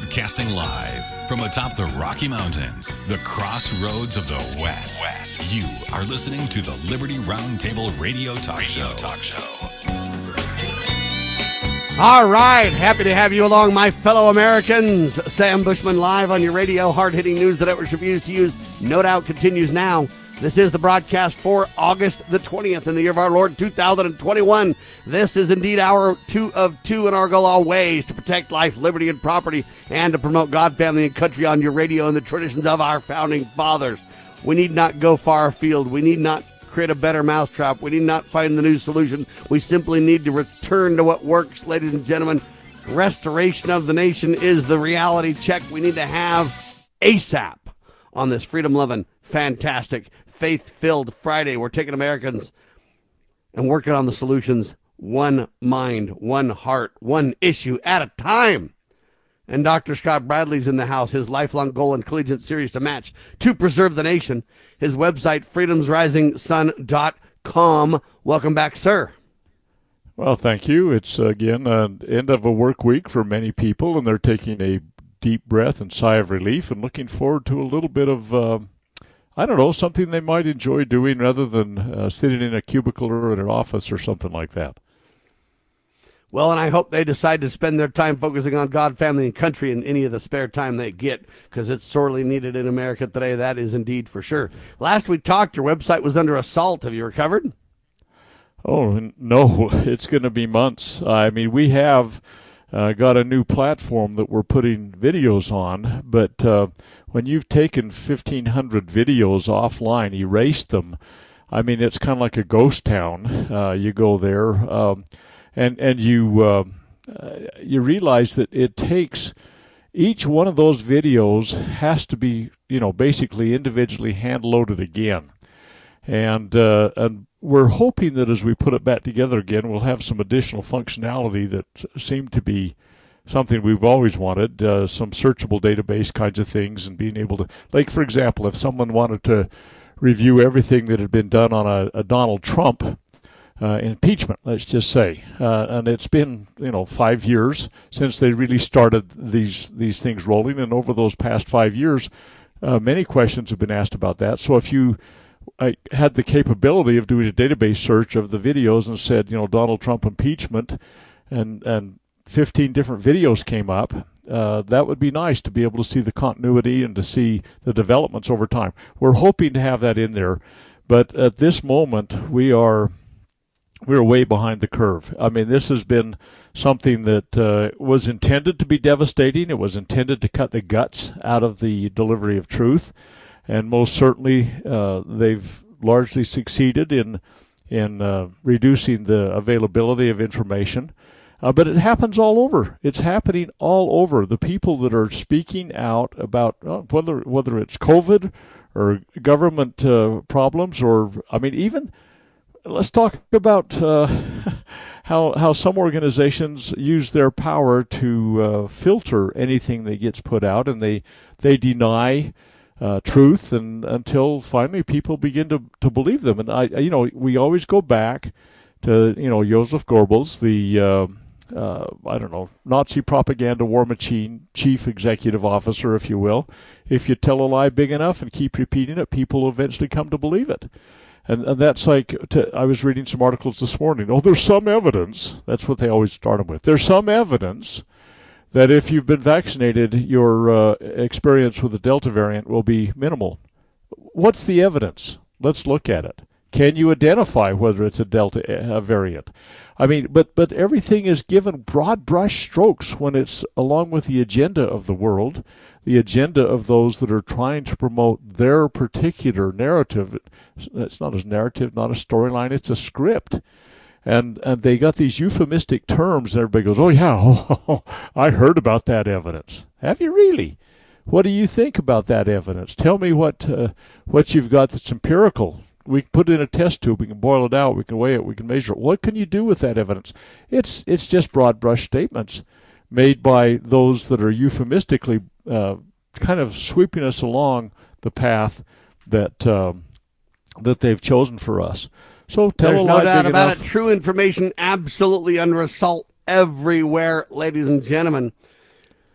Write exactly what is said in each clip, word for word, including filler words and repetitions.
Broadcasting live from atop the Rocky Mountains, the crossroads of the West. West. You are listening to the Liberty Roundtable Radio Talk Radio Show. Talk Show. All right, happy to have you along, my fellow Americans. Sam Bushman live on your radio. Hard-hitting news the networks refuse to use, no doubt, continues now. This is the broadcast for August the twentieth in the year of our Lord two thousand twenty-one. This is indeed our two of two, and our goal always to protect life, liberty, and property, and to promote God, family, and country on your radio and the traditions of our founding fathers. We need not go far afield. We need not create a better mousetrap. We need not find the new solution. We simply need to return to what works, ladies and gentlemen. Restoration of the nation is the reality check we need to have ASAP on this freedom-loving, fantastic, faith-filled Friday. We're taking Americans and working on the solutions one mind, one heart, one issue at a time. And Doctor Scott Bradley's in the house, his lifelong goal and collegiate series to match to preserve the nation. His website, freedoms rising sun dot com. Welcome back, sir. Well, thank you. It's, again, an end of a work week for many people, and they're taking a deep breath and sigh of relief and looking forward to a little bit of, uh, I don't know, something they might enjoy doing rather than uh, sitting in a cubicle or in an office or something like that. Well, and I hope they decide to spend their time focusing on God, family, and country in any of the spare time they get, because it's sorely needed in America today. That is indeed for sure. Last we talked, your website was under assault. Have you recovered? Oh, no, it's going to be months. I mean, we have uh, got a new platform that we're putting videos on, but uh, when you've taken fifteen hundred videos offline, erased them, I mean, it's kind of like a ghost town. Uh, you go there. Um, And and you uh, uh, you realize that it takes each one of those videos has to be, you know, basically individually hand loaded again, and uh, and we're hoping that as we put it back together again, we'll have some additional functionality that seem to be something we've always wanted, uh, some searchable database kinds of things, and being able to, like for example, if someone wanted to review everything that had been done on a, a Donald Trump Uh, impeachment, let's just say, uh, and it's been, you know, five years since they really started these these things rolling, and over those past five years, uh, many questions have been asked about that. So if you uh, had the capability of doing a database search of the videos and said, you know, Donald Trump impeachment, and and fifteen different videos came up, uh, that would be nice to be able to see the continuity and to see the developments over time. We're hoping to have that in there, but at this moment we are. We're way behind the curve. I mean, this has been something that uh, was intended to be devastating. It was intended to cut the guts out of the delivery of truth, and most certainly uh, they've largely succeeded in in uh, reducing the availability of information. Uh, but it happens all over. It's happening all over. The people that are speaking out about uh, whether whether it's COVID or government uh, problems, or I mean, even. Let's talk about uh, how how some organizations use their power to uh, filter anything that gets put out, and they they deny uh, truth, and until finally people begin to, to believe them. And I, you know, we always go back to you know Joseph Goebbels, the uh, uh, I don't know Nazi propaganda war machine chief executive officer, if you will. If you tell a lie big enough and keep repeating it, people will eventually come to believe it. And, and that's like, to, I was reading some articles this morning. Oh, there's some evidence. That's what they always start them with. There's some evidence that if you've been vaccinated, your uh, experience with the Delta variant will be minimal. What's the evidence? Let's look at it. Can you identify whether it's a Delta uh, variant? I mean, but, but everything is given broad brush strokes when it's along with the agenda of the world, the agenda of those that are trying to promote their particular narrative. It's not a narrative, not a storyline, it's a script. And and they got these euphemistic terms, and everybody goes, oh, yeah, oh, I heard about that evidence. Have you really? What do you think about that evidence? Tell me what uh, what you've got that's empirical. We can put it in a test tube, we can boil it out, we can weigh it, we can measure it. What can you do with that evidence? It's it's just broad brush statements made by those that are euphemistically uh, kind of sweeping us along the path that um, that they've chosen for us. So tell There's a no lie doubt big about enough. it. True information absolutely under assault everywhere, ladies and gentlemen.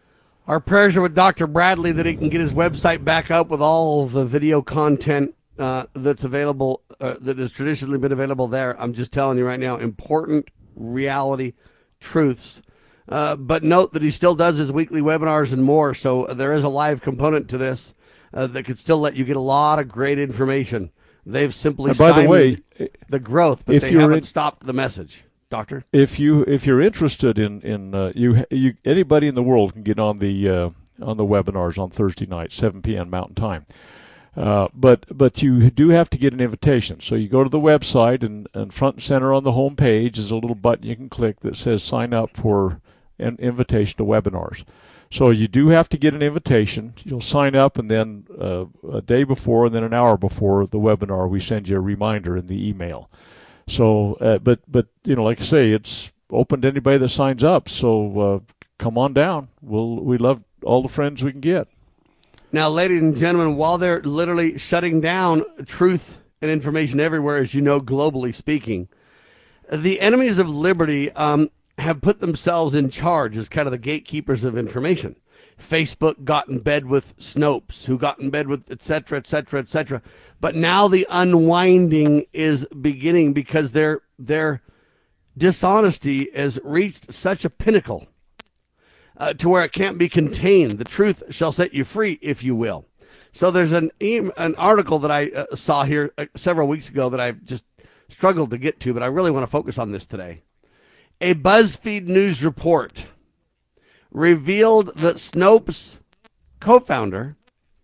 Our prayers are with Doctor Bradley that he can get his website back up with all the video content uh, that's available, uh, that has traditionally been available there. I'm just telling you right now, important reality truths. Uh, but note that he still does his weekly webinars and more, so there is a live component to this uh, that could still let you get a lot of great information. They've simply and by the way, the growth, but they haven't in, stopped the message. Doctor, if you if you're interested in in uh, you you anybody in the world can get on the uh, on the webinars on Thursday night, seven p.m. Mountain Time. Uh, but but you do have to get an invitation. So you go to the website, and, and front and center on the home page is a little button you can click that says sign up for an invitation to webinars. So you do have to get an invitation. You'll sign up, and then uh, a day before and then an hour before the webinar, we send you a reminder in the email. So, uh, but but you know, like I say, it's open to anybody that signs up. So uh, come on down. We'll we love all the friends we can get. Now, ladies and gentlemen, while they're literally shutting down truth and information everywhere, as you know, globally speaking, the enemies of liberty um, have put themselves in charge as kind of the gatekeepers of information. Facebook got in bed with Snopes, who got in bed with et cetera, et cetera, et cetera. But now the unwinding is beginning because their their dishonesty has reached such a pinnacle uh, to where it can't be contained. The truth shall set you free, if you will. So there's an an article that I uh, saw here uh, several weeks ago that I've just struggled to get to, but I really want to focus on this today. A BuzzFeed News report revealed that Snopes co-founder,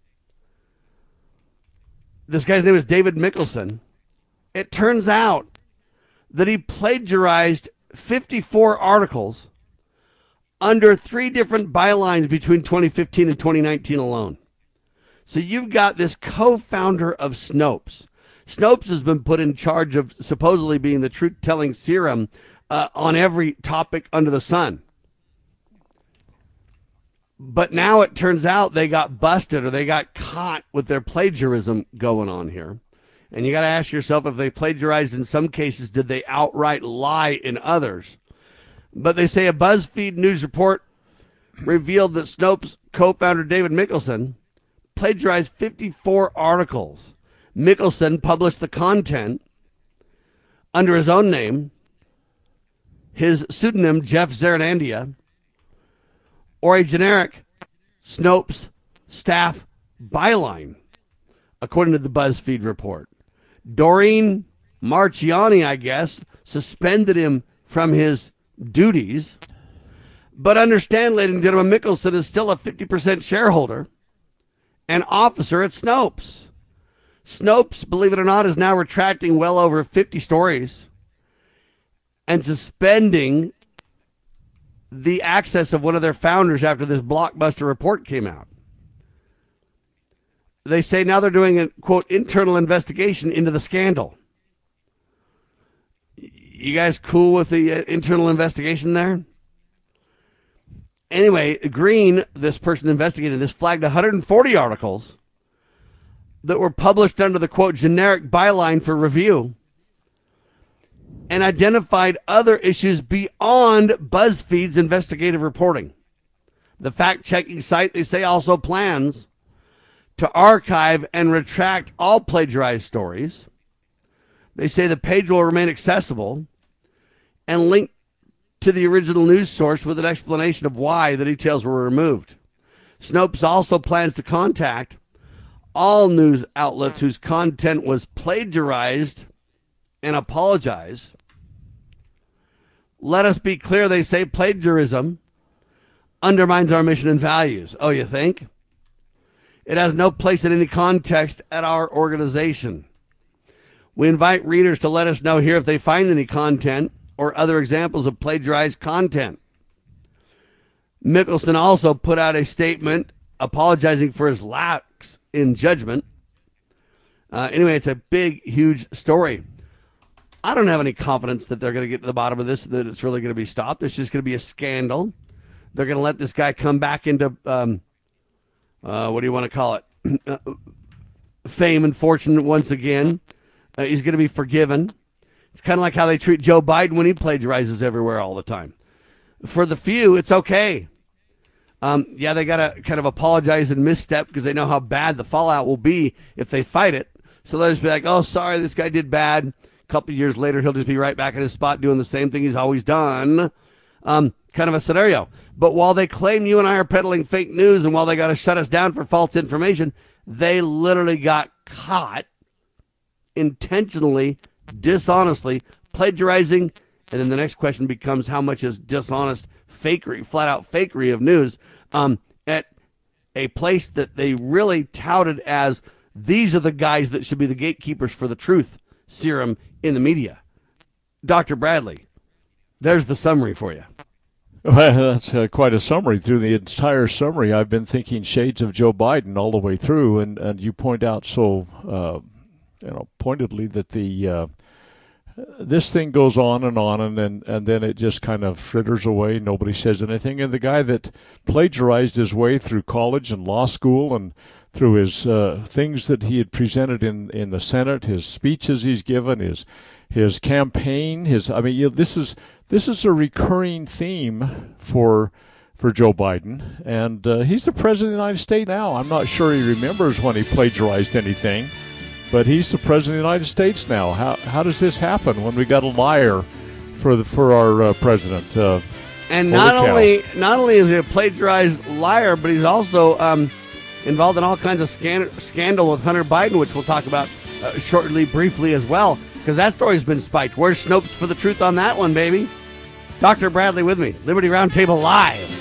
this guy's name is David Mikkelson, it turns out that he plagiarized fifty-four articles under three different bylines between twenty fifteen and twenty nineteen alone. So you've got this co-founder of Snopes. Snopes has been put in charge of supposedly being the truth-telling serum uh, on every topic under the sun. But now it turns out they got busted or they got caught with their plagiarism going on here. And you got to ask yourself, if they plagiarized in some cases, did they outright lie in others? But they say a BuzzFeed News report revealed that Snopes co-founder David Mikkelson plagiarized fifty-four articles. Mikkelson published the content under his own name, his pseudonym Jeff Zaranandia, or a generic Snopes staff byline, according to the BuzzFeed report. Doreen Marchiani, I guess, suspended him from his duties. But understand, ladies and gentlemen, Mikkelson is still a fifty percent shareholder and officer at Snopes. Snopes, believe it or not, is now retracting well over fifty stories and suspending the access of one of their founders after this blockbuster report came out. They say now they're doing a, quote, internal investigation into the scandal. You guys cool with the uh, internal investigation there? Anyway, Green, this person investigating this, flagged one hundred forty articles that were published under the, quote, generic byline for review, and identified other issues beyond BuzzFeed's investigative reporting. The fact-checking site, they say, also plans to archive and retract all plagiarized stories. They say the page will remain accessible and linked to the original news source with an explanation of why the details were removed. Snopes also plans to contact all news outlets whose content was plagiarized and apologize. Let us be clear, they say plagiarism undermines our mission and values. Oh, you think? It has no place in any context at our organization. We invite readers to let us know here if they find any content or other examples of plagiarized content. Mikkelson also put out a statement apologizing for his lapse in judgment. Uh, anyway, it's a big, huge story. I don't have any confidence that they're going to get to the bottom of this, that it's really going to be stopped. It's just going to be a scandal. They're going to let this guy come back into, um, uh, what do you want to call it, fame and fortune once again. Uh, he's going to be forgiven. It's kind of like how they treat Joe Biden when he plagiarizes everywhere all the time. For the few, it's okay. Um, yeah, they got to kind of apologize and misstep because they know how bad the fallout will be if they fight it. So they'll just be like, oh, sorry, this guy did bad. A couple of years later, he'll just be right back in his spot doing the same thing he's always done. Um, kind of a scenario. But while they claim you and I are peddling fake news and while they got to shut us down for false information, they literally got caught intentionally, dishonestly, plagiarizing. And then the next question becomes how much is dishonest fakery, flat out fakery of news um, at a place that they really touted as these are the guys that should be the gatekeepers for the truth serum in the media. Doctor Bradley, there's the summary for you. Well, that's uh, quite a summary. Through the entire summary, I've been thinking shades of Joe Biden all the way through, and, and you point out so uh, you know pointedly that the uh, this thing goes on and on, and then and then it just kind of fritters away. Nobody says anything, and the guy that plagiarized his way through college and law school and through his uh, things that he had presented in, in the Senate, his speeches he's given, his his campaign, his I mean, you know, this is this is a recurring theme for for Joe Biden, and uh, he's the president of the United States now. I'm not sure he remembers when he plagiarized anything, but he's the president of the United States now. How how does this happen when we got a liar for the for our uh, president? Uh, and not only not only is he a plagiarized liar, but he's also um, involved in all kinds of scan- scandal with Hunter Biden, which we'll talk about uh, shortly, briefly as well, because that story's been spiked. Where's Snopes for the truth on that one, baby? Doctor Bradley with me, Liberty Roundtable Live.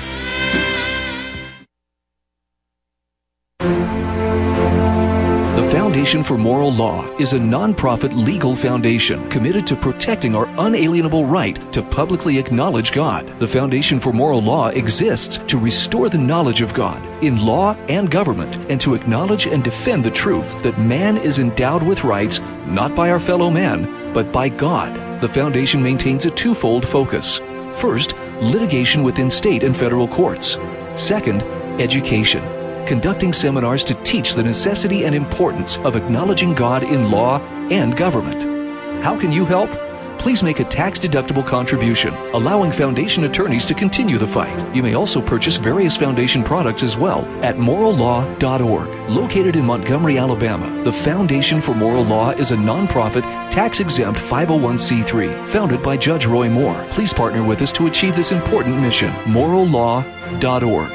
The Foundation for Moral Law is a nonprofit legal foundation committed to protecting our unalienable right to publicly acknowledge God. The Foundation for Moral Law exists to restore the knowledge of God in law and government and to acknowledge and defend the truth that man is endowed with rights not by our fellow man, but by God. The Foundation maintains a twofold focus. First, litigation within state and federal courts. Second, education. Conducting seminars to teach the necessity and importance of acknowledging God in law and government. How can you help? Please make a tax-deductible contribution, allowing Foundation attorneys to continue the fight. You may also purchase various Foundation products as well at moral law dot org. Located in Montgomery, Alabama, the Foundation for Moral Law is a nonprofit, tax-exempt five oh one c three founded by Judge Roy Moore. Please partner with us to achieve this important mission. moral law dot org.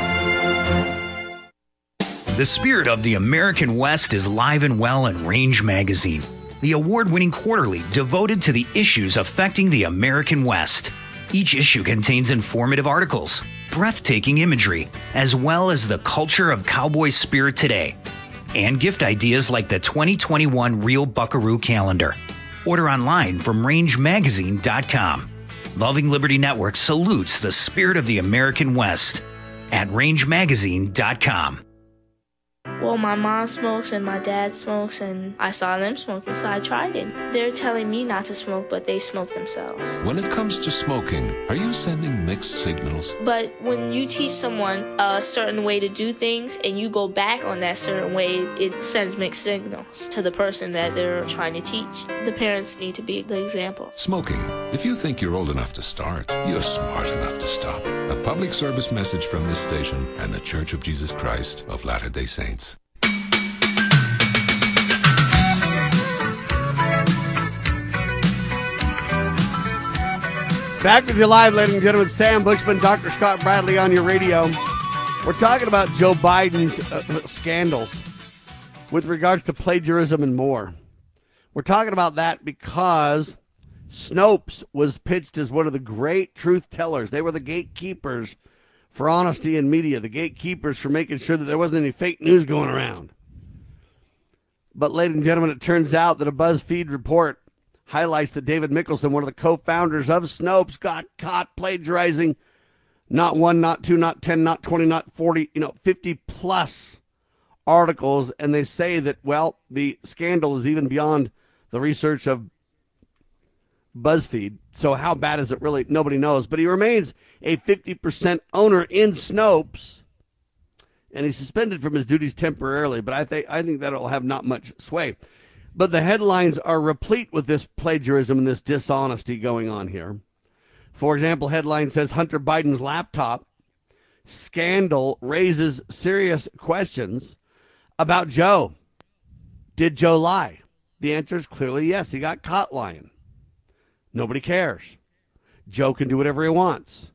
The spirit of the American West is live and well in Range Magazine, the award-winning quarterly devoted to the issues affecting the American West. Each issue contains informative articles, breathtaking imagery, as well as the culture of cowboy spirit today, and gift ideas like the twenty twenty-one Real Buckaroo Calendar. Order online from range magazine dot com. Loving Liberty Network salutes the spirit of the American West at range magazine dot com. Well, my mom smokes and my dad smokes, and I saw them smoking, so I tried it. They're telling me not to smoke, but they smoke themselves. When it comes to smoking, are you sending mixed signals? But when you teach someone a certain way to do things and you go back on that certain way, it sends mixed signals to the person that they're trying to teach. The parents need to be the example. Smoking. If you think you're old enough to start, you're smart enough to stop. A public service message from this station and the Church of Jesus Christ of Latter-day Saints. Back with you live, ladies and gentlemen. Sam Bushman, Doctor Scott Bradley on your radio. We're talking about Joe Biden's uh, scandals with regards to plagiarism and more. We're talking about that because Snopes was pitched as one of the great truth tellers. They were the gatekeepers for honesty in media, the gatekeepers for making sure that there wasn't any fake news going around. But, ladies and gentlemen, it turns out that a BuzzFeed report highlights that David Mickelson, one of the co-founders of Snopes, got caught plagiarizing not one, not two, not ten, not twenty, not forty, you know, fifty plus articles. And they say that, well, the scandal is even beyond the research of BuzzFeed. So how bad is it really? Nobody knows. But he remains a fifty percent owner in Snopes, and he's suspended from his duties temporarily. But I think I think that'll have not much sway. But the headlines are replete with this plagiarism and this dishonesty going on here. For example, headline says Hunter Biden's laptop scandal raises serious questions about Joe. Did Joe lie? The answer is clearly yes. He got caught lying. Nobody cares. Joe can do whatever he wants.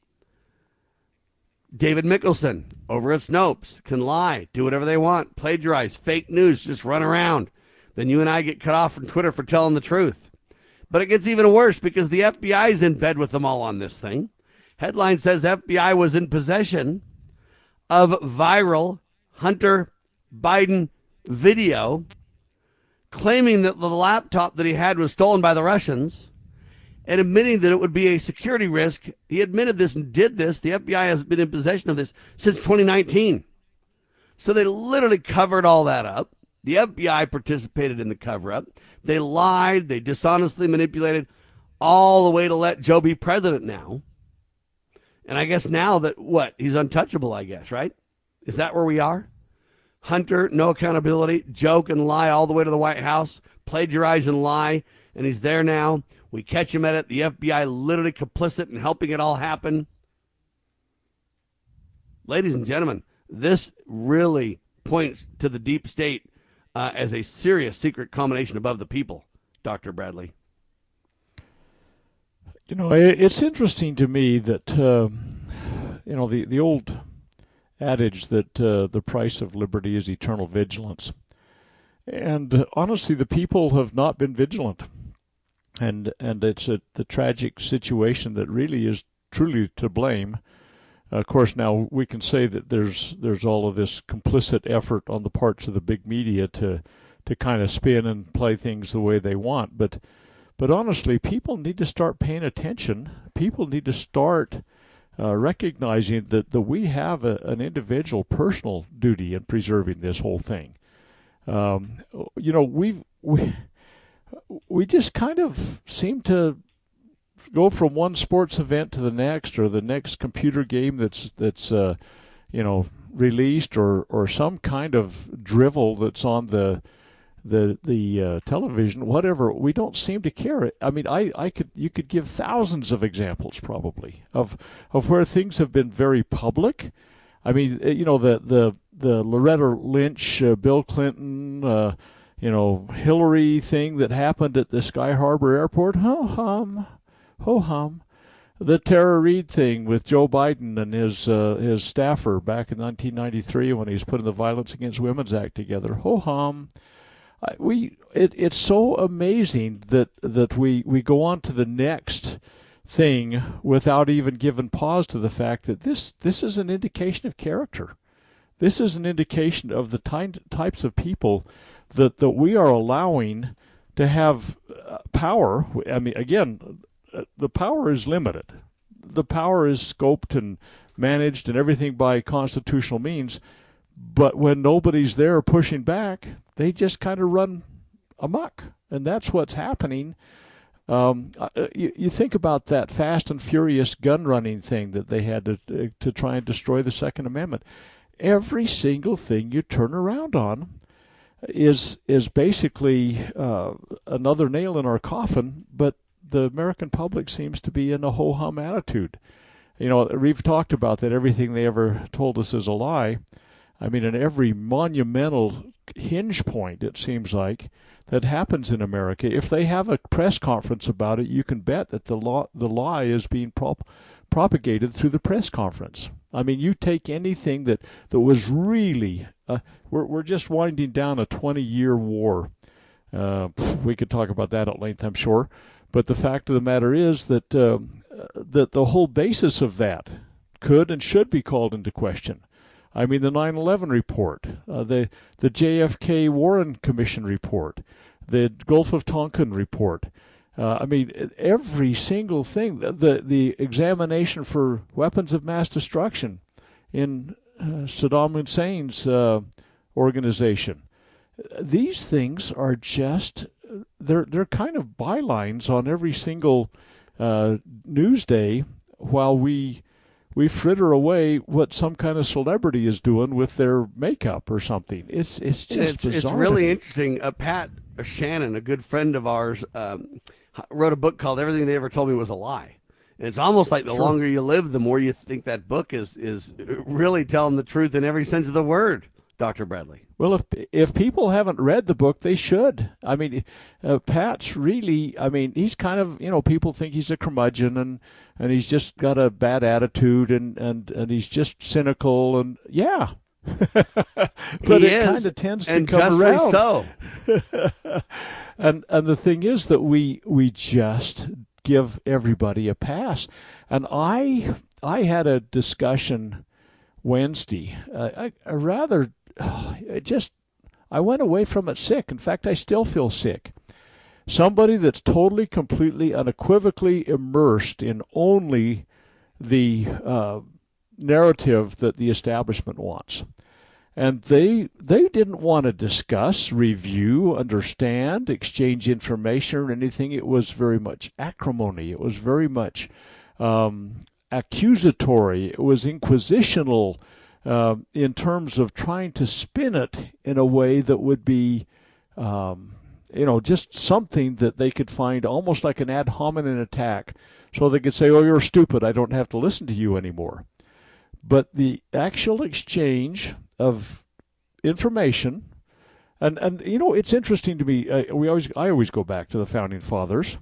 David Mickelson over at Snopes can lie, do whatever they want, plagiarize, fake news, just run around. Then you and I get cut off from Twitter for telling the truth. But it gets even worse because the F B I is in bed with them all on this thing. Headline says F B I was in possession of viral Hunter Biden video claiming that the laptop that he had was stolen by the Russians and admitting that it would be a security risk. He admitted this and did this. The F B I has been in possession of this since twenty nineteen. So they literally covered all that up. The F B I participated in the cover-up. They lied. They dishonestly manipulated all the way to let Joe be president now. And I guess now that, what, he's untouchable, I guess, right? Is that where we are? Hunter, no accountability. Joe can lie all the way to the White House, plagiarize and lie, and he's there now. We catch him at it. The F B I literally complicit in helping it all happen. Ladies and gentlemen, this really points to the deep state uh, as a serious secret combination above the people, Doctor Bradley. You know, it's interesting to me that, uh, you know, the, the old adage that uh, the price of liberty is eternal vigilance. And uh, honestly, the people have not been vigilant. And and it's a, the tragic situation that really is truly to blame. Uh, of course, now we can say that there's there's all of this complicit effort on the parts of the big media to to kind of spin and play things the way they want. But but honestly, people need to start paying attention. People need to start uh, recognizing that, that we have a, an individual personal duty in preserving this whole thing. Um, you know, we've we. We just kind of seem to go from one sports event to the next, or the next computer game that's that's uh, you know released, or, or some kind of drivel that's on the the the uh, television, whatever. We don't seem to care. I mean, I, I could you could give thousands of examples probably of of where things have been very public. I mean, you know, the the the Loretta Lynch, uh, Bill Clinton. Uh, You know, Hillary thing that happened at the Sky Harbor Airport, ho hum, ho hum. The Tara Reid thing with Joe Biden and his uh, his staffer back in nineteen ninety-three when he was putting the Violence Against Women's Act together, ho hum. I, we it it's so amazing that that we we go on to the next thing without even giving pause to the fact that this this is an indication of character. This is an indication of the ty- types of people that that we are allowing to have uh, power. I mean, again, uh, the power is limited. The power is scoped and managed and everything by constitutional means. But when nobody's there pushing back, they just kind of run amok. And that's what's happening. Um, you, you think about that Fast and Furious gun running thing that they had to, to try and destroy the Second Amendment. Every single thing you turn around on is is basically uh, another nail in our coffin, but the American public seems to be in a ho-hum attitude. You know, we've talked about that everything they ever told us is a lie. I mean, in every monumental hinge point, it seems like, that happens in America, if they have a press conference about it, you can bet that the law, the lie is being prop- propagated through the press conference. I mean, you take anything that, that was really, uh, we're we're just winding down a twenty-year war. Uh, we could talk about that at length, I'm sure. But the fact of the matter is that uh, that the whole basis of that could and should be called into question. I mean, the nine eleven report, uh, the the J F K Warren Commission report, the Gulf of Tonkin report. Uh, I mean, every single thing, the the examination for weapons of mass destruction in uh, Saddam Hussein's uh, organization. These things are just, they're, they're kind of bylines on every single uh, news day while we we fritter away what some kind of celebrity is doing with their makeup or something. It's it's just it's, bizarre. It's really interesting. Uh, Pat Shannon, a good friend of ours, um, wrote a book called Everything They Ever Told Me Was a Lie. And it's almost like the Sure. longer you live, the more you think that book is is really telling the truth in every sense of the word, Doctor Bradley. Well, if if people haven't read the book, they should. I mean, uh, Pat's really, I mean, he's kind of, you know, people think he's a curmudgeon and, and he's just got a bad attitude and, and, and he's just cynical and, yeah. but he it is, kind of tends to and come justly around. so. and and the thing is that we we just give everybody a pass. And I I had a discussion Wednesday. Uh, I, I rather oh, it just I went away from it sick. In fact, I still feel sick. Somebody that's totally, completely, unequivocally immersed in only the uh, narrative that the establishment wants. And they they didn't want to discuss, review, understand, exchange information or anything. It was very much acrimony. It was very much um, accusatory. It was inquisitional uh, in terms of trying to spin it in a way that would be, um, you know, just something that they could find almost like an ad hominem attack. So they could say, oh, you're stupid. I don't have to listen to you anymore. But the actual exchange of information, and, and you know, it's interesting to me. Uh, we always I always go back to the founding fathers,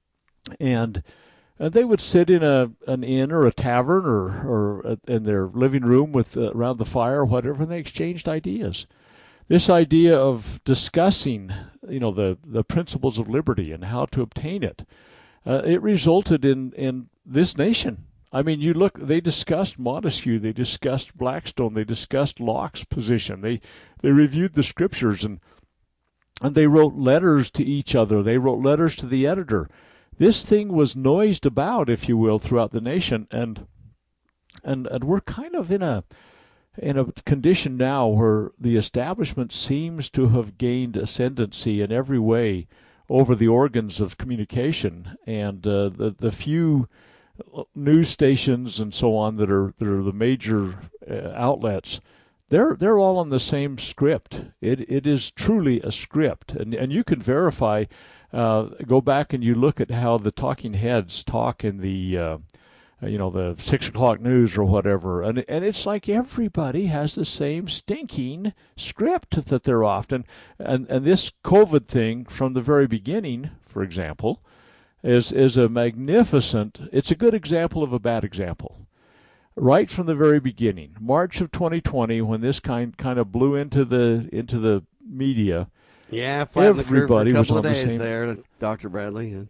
and and they would sit in a an inn or a tavern or or in their living room with uh, around the fire or whatever, and they exchanged ideas. This idea of discussing, you know, the the principles of liberty and how to obtain it, uh, it resulted in in this nation. I mean, you look, they discussed Montesquieu, they discussed Blackstone, they discussed Locke's position, they they reviewed the scriptures, and and they wrote letters to each other, they wrote letters to the editor. This thing was noised about, if you will, throughout the nation, and and and we're kind of in a in a condition now where the establishment seems to have gained ascendancy in every way over the organs of communication, and uh, the the few news stations and so on that are that are the major uh, outlets, they're they're all on the same script. It it is truly a script, and and you can verify. Uh, go back and you look at how the talking heads talk in the uh, you know the six o'clock news or whatever, and and it's like everybody has the same stinking script that they're often, and and this COVID thing from the very beginning, for example, is is a magnificent, it's a good example of a bad example. Right from the very beginning, March of twenty twenty, when this kind kind of blew into the into the media, yeah, flattened the curve for a everybody was couple on of the days same. there, Doctor Bradley.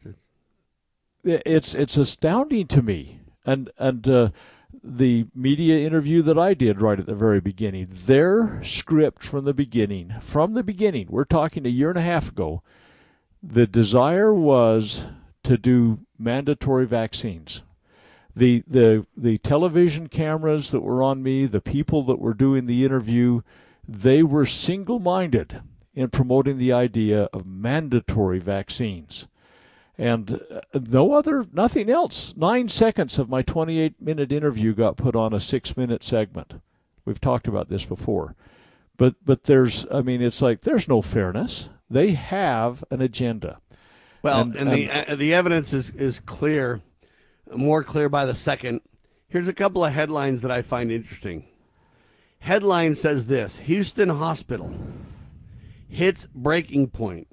It's it's astounding to me, and and uh, the media interview that I did right at the very beginning, their script from the beginning, from the beginning, we're talking a year and a half ago, the desire was to do mandatory vaccines. The the the television cameras that were on me, the people that were doing the interview, they were single-minded in promoting the idea of mandatory vaccines. And uh, no other, nothing else. Nine seconds of my twenty-eight minute interview got put on a six-minute segment. We've talked about this before. But but there's, I mean, it's like there's no fairness. They have an agenda. Well, And- and, the uh, the evidence is, is clear, more clear by the second. Here's a couple of headlines that I find interesting. Headline says this: Houston Hospital hits breaking point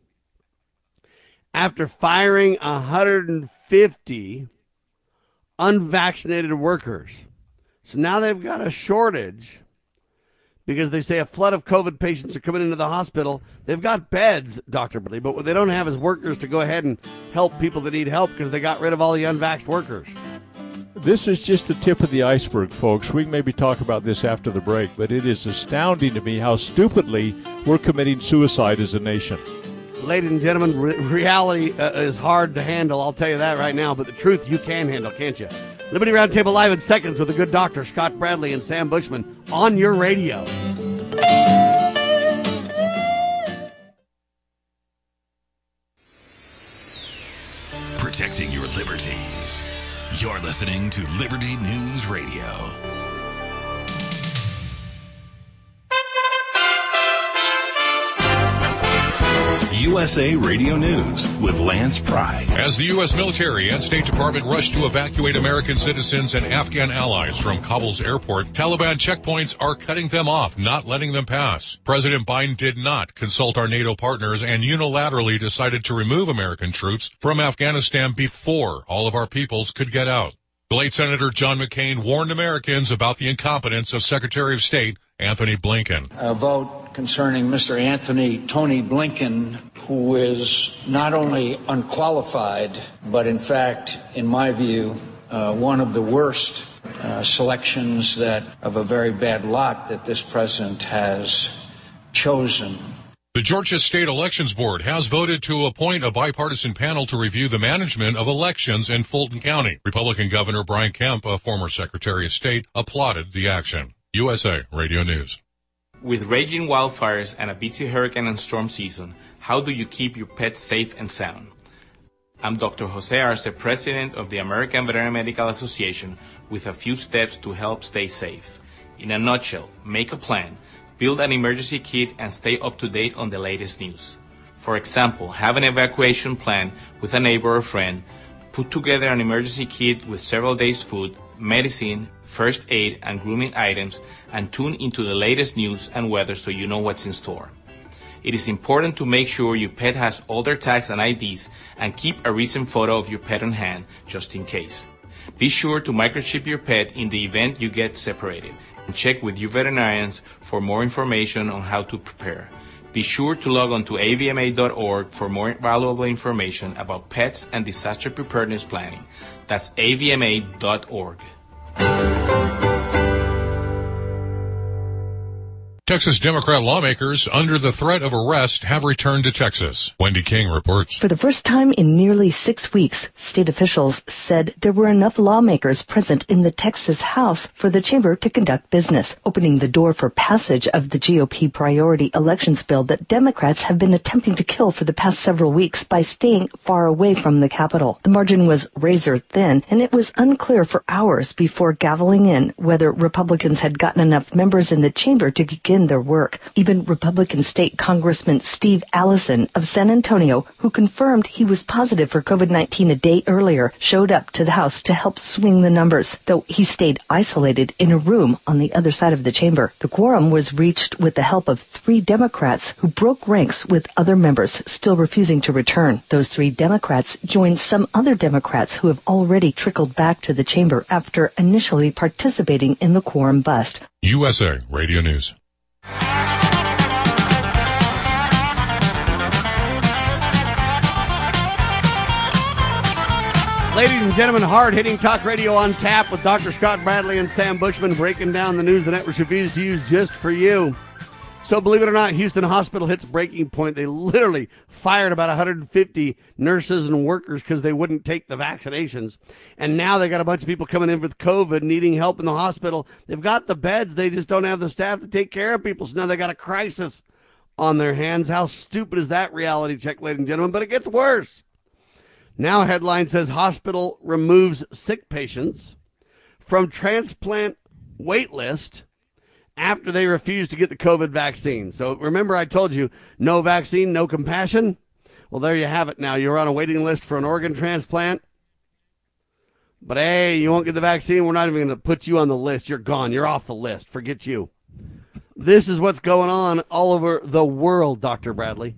after firing one hundred fifty unvaccinated workers. So now they've got a shortage because they say a flood of COVID patients are coming into the hospital. They've got beds, Doctor Bradley, but what they don't have is workers to go ahead and help people that need help because they got rid of all the unvaxxed workers. This is just the tip of the iceberg, folks. We can maybe talk about this after the break, but it is astounding to me how stupidly we're committing suicide as a nation. Ladies and gentlemen, re- reality uh, is hard to handle, I'll tell you that right now, but the truth you can handle, can't you? Liberty Roundtable live in seconds with a good doctor, Scott Bradley and Sam Bushman, on your radio. Protecting your liberties. You're listening to Liberty News Radio. U S A Radio News with Lance Pry. As the U S military and State Department rush to evacuate American citizens and Afghan allies from Kabul's airport, Taliban checkpoints are cutting them off, not letting them pass. President Biden did not consult our NATO partners and unilaterally decided to remove American troops from Afghanistan before all of our peoples could get out. The late Senator John McCain warned Americans about the incompetence of Secretary of State Anthony Blinken. A vote concerning Mister Anthony Tony Blinken, who is not only unqualified, but in fact, in my view, uh, one of the worst uh, selections that of a very bad lot that this president has chosen. The Georgia State Elections Board has voted to appoint a bipartisan panel to review the management of elections in Fulton County. Republican Governor Brian Kemp, a former Secretary of State, applauded the action. U S A Radio News. With raging wildfires and a busy hurricane and storm season, how do you keep your pets safe and sound? I'm Doctor Jose Arce, President of the American Veterinary Medical Association, with a few steps to help stay safe. In a nutshell, make a plan. Build an emergency kit and stay up to date on the latest news. For example, have an evacuation plan with a neighbor or friend. Put together an emergency kit with several days' food, medicine, first aid, and grooming items, and tune into the latest news and weather so you know what's in store. It is important to make sure your pet has all their tags and I Ds and keep a recent photo of your pet on hand just in case. Be sure to microchip your pet in the event you get separated. Check with your veterinarians for more information on how to prepare. Be sure to log on to A V M A dot org for more valuable information about pets and disaster preparedness planning. That's A V M A dot org. Texas Democrat lawmakers under the threat of arrest have returned to Texas. Wendy King reports. For the first time in nearly six weeks, state officials said there were enough lawmakers present in the Texas House for the chamber to conduct business, opening the door for passage of the G O P priority elections bill that Democrats have been attempting to kill for the past several weeks by staying far away from the Capitol. The margin was razor thin, and it was unclear for hours before gaveling in whether Republicans had gotten enough members in the chamber to begin their work. Even Republican State Congressman Steve Allison of San Antonio, who confirmed he was positive for COVID nineteen a day earlier, showed up to the House to help swing the numbers, though he stayed isolated in a room on the other side of the chamber. The quorum was reached with the help of three Democrats who broke ranks with other members still refusing to return. Those three Democrats joined some other Democrats who have already trickled back to the chamber after initially participating in the quorum bust. U S A Radio News. Ladies and gentlemen, hard-hitting talk radio on tap with Doctor Scott Bradley and Sam Bushman breaking down the news the networks refuse to use just for you. So believe it or not, Houston Hospital hits breaking point. They literally fired about one hundred fifty nurses and workers because they wouldn't take the vaccinations. And now they got a bunch of people coming in with COVID needing help in the hospital. They've got the beds. They just don't have the staff to take care of people. So now they got a crisis on their hands. How stupid is that reality check, ladies and gentlemen? But it gets worse. Now a headline says hospital removes sick patients from transplant wait list after they refuse to get the COVID vaccine. So remember I told you, no vaccine, no compassion? Well, there you have it now. You're on a waiting list for an organ transplant. But, hey, you won't get the vaccine. We're not even going to put you on the list. You're gone. You're off the list. Forget you. This is what's going on all over the world, Doctor Bradley.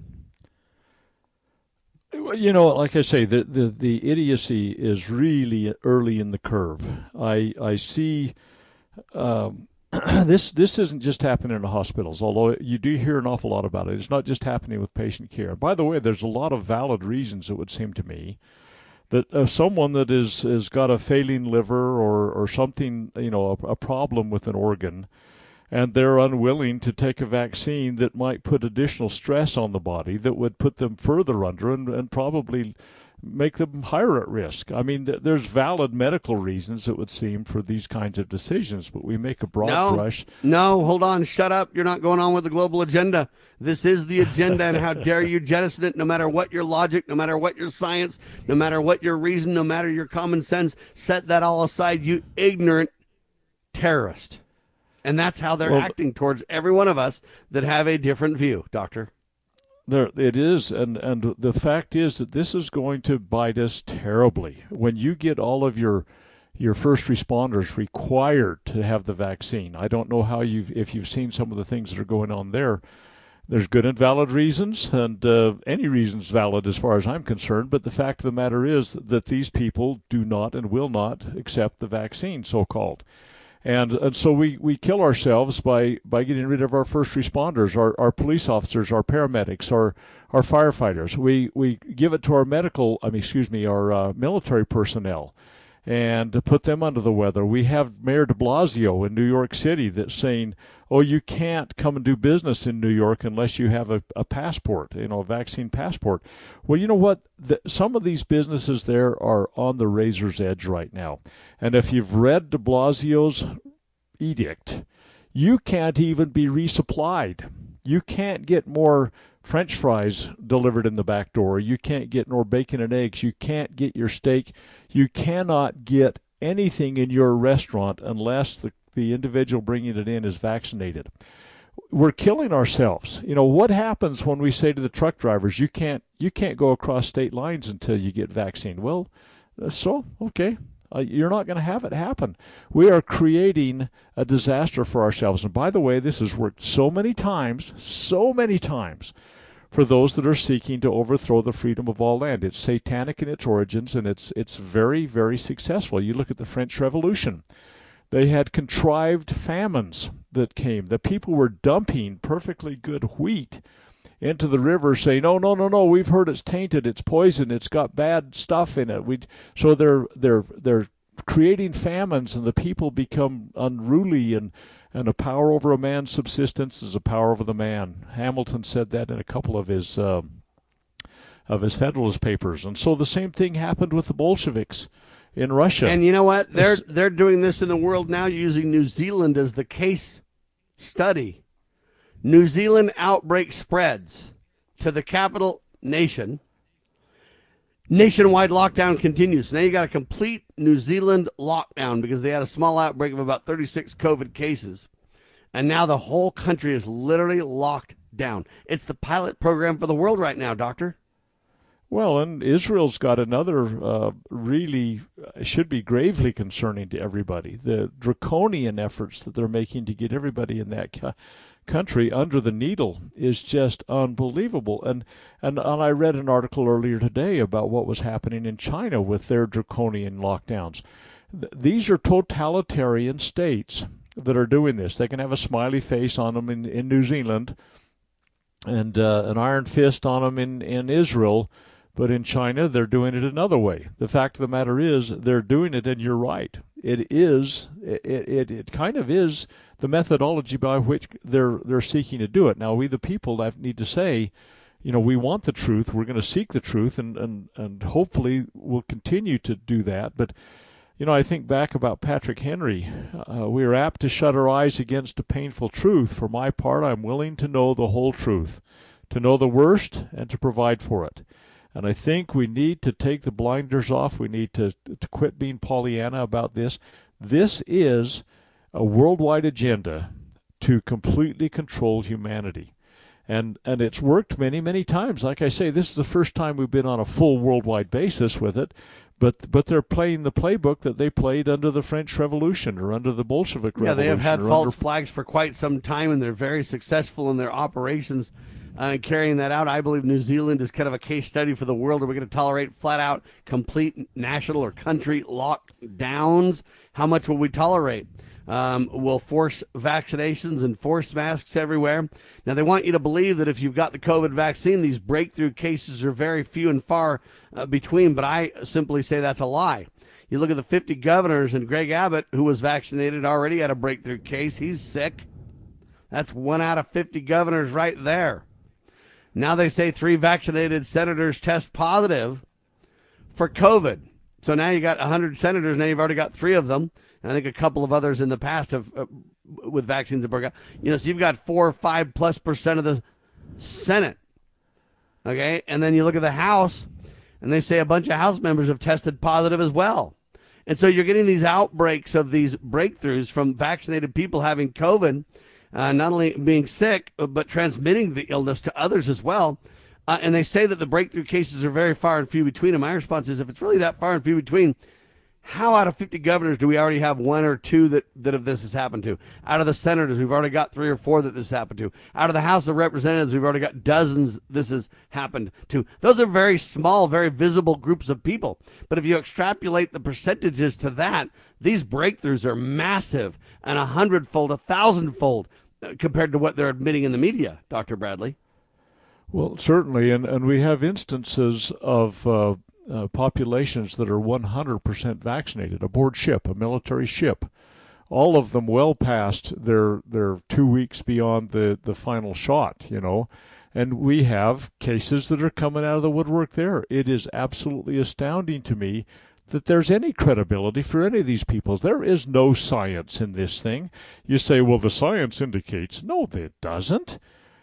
You know, like I say, the, the, the idiocy is really early in the curve. I I see um, this this isn't just happening in the hospitals, although you do hear an awful lot about it. It's not just happening with patient care. By the way, there's a lot of valid reasons, it would seem to me, that uh, someone that is has got a failing liver or, or something, you know, a, a problem with an organ, and they're unwilling to take a vaccine that might put additional stress on the body that would put them further under and, and probably make them higher at risk. I mean, th- there's valid medical reasons, it would seem, for these kinds of decisions, but we make a broad no, brush. No, hold on, shut up. You're not going on with the global agenda. This is the agenda, and how dare you jettison it, no matter what your logic, no matter what your science, no matter what your reason, no matter your common sense. Set that all aside, you ignorant terrorist. And that's how they're well, acting towards every one of us that have a different view, Doctor. There, it is, and, and the fact is that this is going to bite us terribly. When you get all of your your first responders required to have the vaccine, I don't know how you've if you've seen some of the things that are going on there. There's good and valid reasons, and uh, any reason's valid as far as I'm concerned, but the fact of the matter is that these people do not and will not accept the vaccine, so-called. And and so we, we kill ourselves by, by getting rid of our first responders, our, our police officers, our paramedics, our our firefighters. We we give it to our medical, I mean, excuse me, our uh, military personnel, and to put them under the weather. We have Mayor de Blasio in New York City that's saying, oh, you can't come and do business in New York unless you have a, a passport, you know, a vaccine passport. Well, you know what? The, some of these businesses there are on the razor's edge right now. And if you've read de Blasio's edict, you can't even be resupplied. You can't get more French fries delivered in the back door. You can't get more bacon and eggs. You can't get your steak. You cannot get anything in your restaurant unless the, the individual bringing it in is vaccinated. We're killing ourselves. You know, what happens when we say to the truck drivers, you can't you can't go across state lines until you get vaccinated? Well, so, okay. Uh, you're not going to have it happen. We are creating a disaster for ourselves. And by the way, this has worked so many times, so many times, for those that are seeking to overthrow the freedom of all land. It's satanic in its origins, and it's it's very, very successful. You look at the French Revolution. They had contrived famines that came. The people were dumping perfectly good wheat into the river, saying, "No, no, no, no. We've heard it's tainted. It's poison. It's got bad stuff in it." We so they're they're they're creating famines, and the people become unruly. And and a power over a man's subsistence is a power over the man. Hamilton said that in a couple of his uh, of his Federalist Papers. And so the same thing happened with the Bolsheviks in Russia. And you know what? They're they're doing this in the world now, using New Zealand as the case study. New Zealand outbreak spreads to the capital nation. Nationwide lockdown continues. So now you got a complete New Zealand lockdown because they had a small outbreak of about thirty-six COVID cases. And now the whole country is literally locked down. It's the pilot program for the world right now, Doctor. Well, and Israel's got another uh, really uh, should be gravely concerning to everybody. The draconian efforts that they're making to get everybody in that ca- country under the needle is just unbelievable. And, and and I read an article earlier today about what was happening in China with their draconian lockdowns. Th- these are totalitarian states that are doing this. They can have a smiley face on them in, in New Zealand and uh, an iron fist on them in, in Israel. But in China, they're doing it another way. The fact of the matter is, they're doing it, and you're right. It is, it, it, it kind of is the methodology by which they're they're seeking to do it. Now, we the people have, need to say, you know, we want the truth. We're going to seek the truth, and, and, and hopefully we'll continue to do that. But, you know, I think back about Patrick Henry. Uh, we are apt to shut our eyes against a painful truth. For my part, I'm willing to know the whole truth, to know the worst, and to provide for it. And I think we need to take the blinders off. We need to, to quit being Pollyanna about this. This is a worldwide agenda to completely control humanity. And and it's worked many, many times. Like I say, this is the first time we've been on a full worldwide basis with it. But but they're playing the playbook that they played under the French Revolution or under the Bolshevik Revolution. Yeah, they have had false under... flags for quite some time, and they're very successful in their operations. Uh, carrying that out. I believe New Zealand is kind of a case study for the world. Are we going to tolerate flat-out, complete national or country lockdowns? How much will we tolerate? Um, we'll force vaccinations and force masks everywhere. Now, they want you to believe that if you've got the COVID vaccine, these breakthrough cases are very few and far uh, between, but I simply say that's a lie. You look at the fifty governors, and Greg Abbott, who was vaccinated, already had a breakthrough case. He's sick. That's one out of fifty governors right there. Now they say three vaccinated senators test positive for COVID. So now you got one hundred senators. Now you've already got three of them. And I think a couple of others in the past have, uh, with vaccines that broke out. You know, so you've got four or five plus percent of the Senate. Okay. And then you look at the House, and they say a bunch of House members have tested positive as well. And so you're getting these outbreaks of these breakthroughs from vaccinated people having COVID. Uh, not only being sick, but transmitting the illness to others as well. Uh, and they say that the breakthrough cases are very far and few between. And my response is, if it's really that far and few between, how out of fifty governors do we already have one or two that, that of this has happened to? Out of the senators, we've already got three or four that this happened to. Out of the House of Representatives, we've already got dozens this has happened to. Those are very small, very visible groups of people. But if you extrapolate the percentages to that, these breakthroughs are massive and a hundredfold, a thousandfold compared to what they're admitting in the media, Doctor Bradley. Well, certainly, and, and we have instances of uh, uh, populations that are one hundred percent vaccinated aboard ship, a military ship, all of them well past their their two weeks beyond the, the final shot, you know. And we have cases that are coming out of the woodwork there. It is absolutely astounding to me that there's any credibility for any of these people. There is no science in this thing. You say, well, the science indicates. No, it doesn't.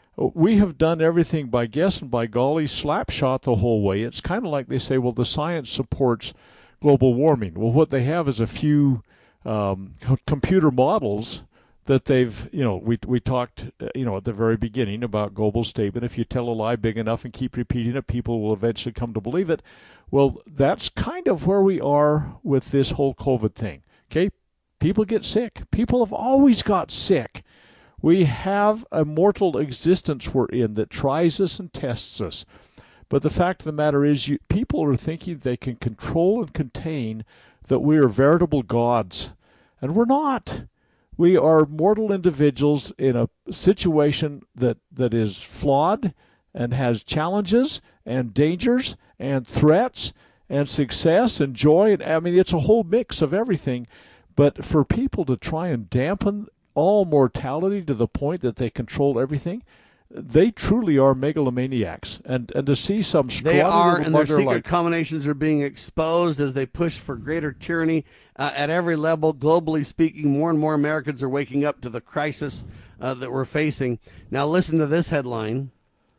We have done everything by guess and by golly slap shot the whole way. It's kind of like they say, well, the science supports global warming. Well, what they have is a few um, computer models that they've, you know, we we talked, you know, at the very beginning about Goebbels' statement, if you tell a lie big enough and keep repeating it, people will eventually come to believe it. Well, that's kind of where we are with this whole COVID thing, okay? People get sick. People have always got sick. We have a mortal existence we're in that tries us and tests us. But the fact of the matter is, you, people are thinking they can control and contain, that we are veritable gods. And we're not. We are mortal individuals in a situation that, that is flawed and has challenges and dangers and threats and success and joy. And I mean, it's a whole mix of everything. But for people to try and dampen all mortality to the point that they control everything, they truly are megalomaniacs. And and to see some they are, and their secret like, combinations are being exposed as they push for greater tyranny uh, at every level. Globally speaking, more and more Americans are waking up to the crisis uh, that we're facing. Now listen to this headline.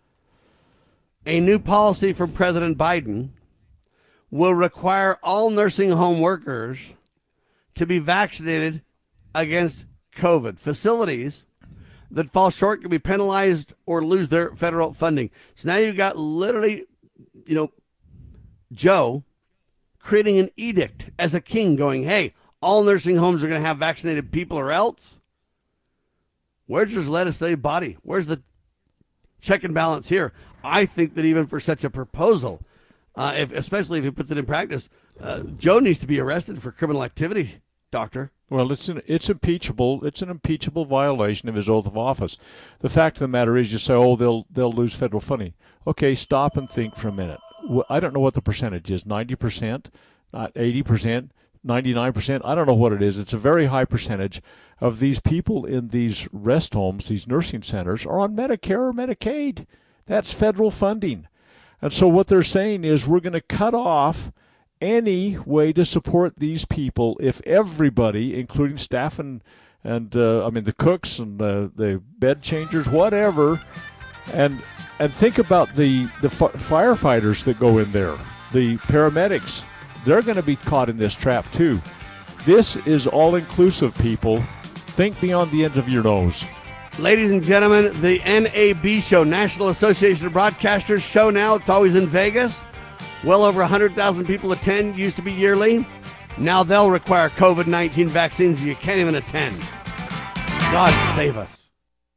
A new policy from President Biden will require all nursing home workers to be vaccinated against COVID. Facilities that fall short can be penalized or lose their federal funding. So now you've got literally, you know, Joe creating an edict as a king going, hey, all nursing homes are going to have vaccinated people or else. Where's his legislative body? Where's the check and balance here? I think that even for such a proposal, uh, if, especially if he puts it in practice, uh, Joe needs to be arrested for criminal activity, Doctor. Well, it's an, it's impeachable. It's an impeachable violation of his oath of office. The fact of the matter is, you say, oh, they'll they'll lose federal funding. Okay, stop and think for a minute. I don't know what the percentage is. Ninety percent, not eighty percent, ninety-nine percent. I don't know what it is. It's a very high percentage of these people in these rest homes, these nursing centers, are on Medicare or Medicaid. That's federal funding, and so what they're saying is we're going to cut off any way to support these people if everybody, including staff and, and uh, I mean, the cooks and the, the bed changers, whatever, and and think about the, the fi- firefighters that go in there, the paramedics, they're going to be caught in this trap too. This is all-inclusive, people. Think beyond the end of your nose. Ladies and gentlemen, the N A B show, National Association of Broadcasters show now. It's always in Vegas. Well over one hundred thousand people attend, used to be yearly. Now they'll require COVID nineteen vaccines. You can't even attend. God save us.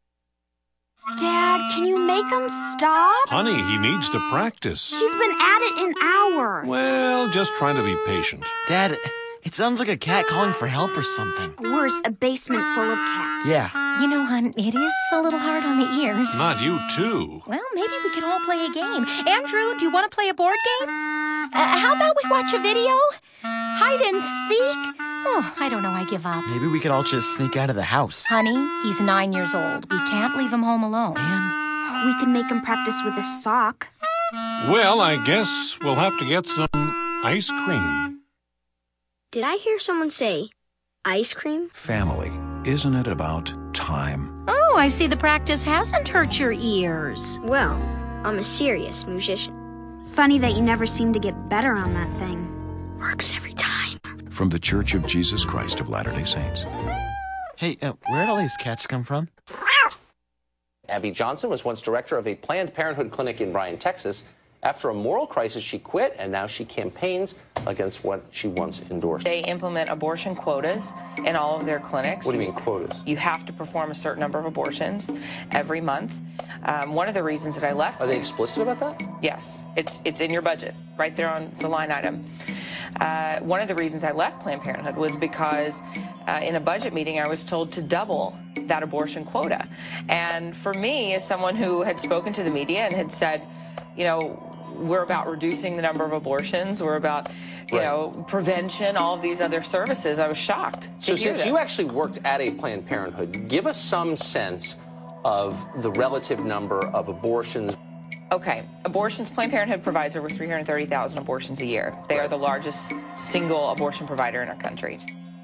Dad, can you make him stop? Honey, he needs to practice. He's been at it an hour. Well, just trying to be patient. Dad, it sounds like a cat calling for help or something. Worse, a basement full of cats. Yeah. You know, hon, it is a little hard on the ears. Not you, too. Well, maybe we can all play a game. Andrew, do you want to play a board game? Uh, how about we watch a video? Hide and seek? Oh, I don't know. I give up. Maybe we could all just sneak out of the house. Honey, he's nine years old. We can't leave him home alone. Man. We could make him practice with a sock. Well, I guess we'll have to get some ice cream. Did I hear someone say ice cream? Family. Isn't it about time? Oh, I see the practice hasn't hurt your ears. Well, I'm a serious musician. Funny that you never seem to get better on that thing. Works every time. From the Church of Jesus Christ of Latter-day Saints. Hey, uh, where'd all these cats come from? Abby Johnson was once director of a Planned Parenthood clinic in Bryan, Texas. After a moral crisis, she quit, and now she campaigns against what she once endorsed. They implement abortion quotas in all of their clinics. What do you mean quotas? You have to perform a certain number of abortions every month. Um, one of the reasons that I left... Are they explicit about that? Yes. It's, it's in your budget, right there on the line item. Uh, one of the reasons I left Planned Parenthood was because uh, in a budget meeting I was told to double that abortion quota. And for me, as someone who had spoken to the media and had said, you know, we're about reducing the number of abortions, we're about, you right. know, prevention, all of these other services, I was shocked to So hear since this. you actually worked at a Planned Parenthood, give us some sense of the relative number of abortions. Okay, abortions, Planned Parenthood provides over three hundred thirty thousand abortions a year. They right. are the largest single abortion provider in our country.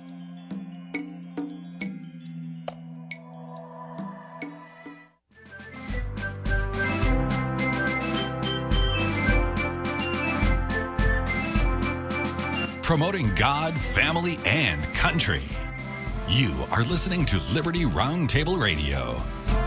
Promoting God, family, and country. You are listening to Liberty Roundtable Radio.